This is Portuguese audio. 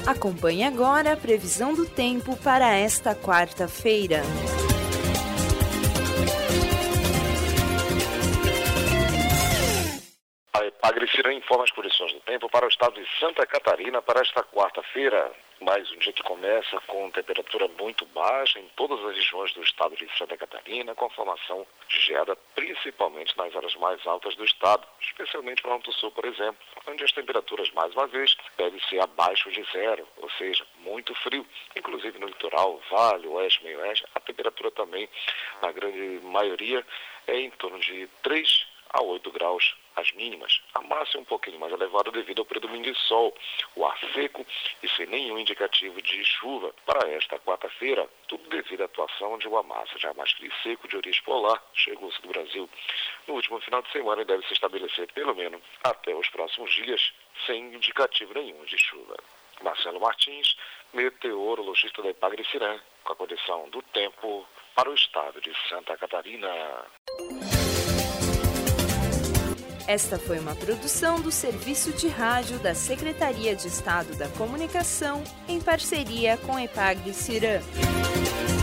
Acompanhe agora a previsão do tempo para esta quarta-feira. A Epagre-Ciran informa as condições do tempo para o estado de Santa Catarina para esta quarta-feira. Mais um dia que começa com temperatura muito baixa em todas as regiões do estado de Santa Catarina, com a formação de geada principalmente nas áreas mais altas do estado, especialmente no Alto Sul, por exemplo, onde as temperaturas, mais uma vez, devem ser abaixo de zero, ou seja, muito frio. Inclusive no litoral, vale, oeste, meio oeste, a temperatura também, na grande maioria, é em torno de 3 a 8 graus as mínimas. A máxima um pouquinho mais elevada devido ao predomínio de sol, o ar seco e sem nenhum indicativo de chuva para esta quarta-feira, tudo devido à atuação de uma massa de ar mais frio e seco de origem polar chegou ao sul do Brasil no último final de semana e deve se estabelecer pelo menos até os próximos dias sem indicativo nenhum de chuva. Marcelo Martins, meteorologista da Epagre-Ciran, com a condição do tempo para o estado de Santa Catarina. Esta foi uma produção do Serviço de Rádio da Secretaria de Estado da Comunicação, em parceria com a Epagre-Ciran.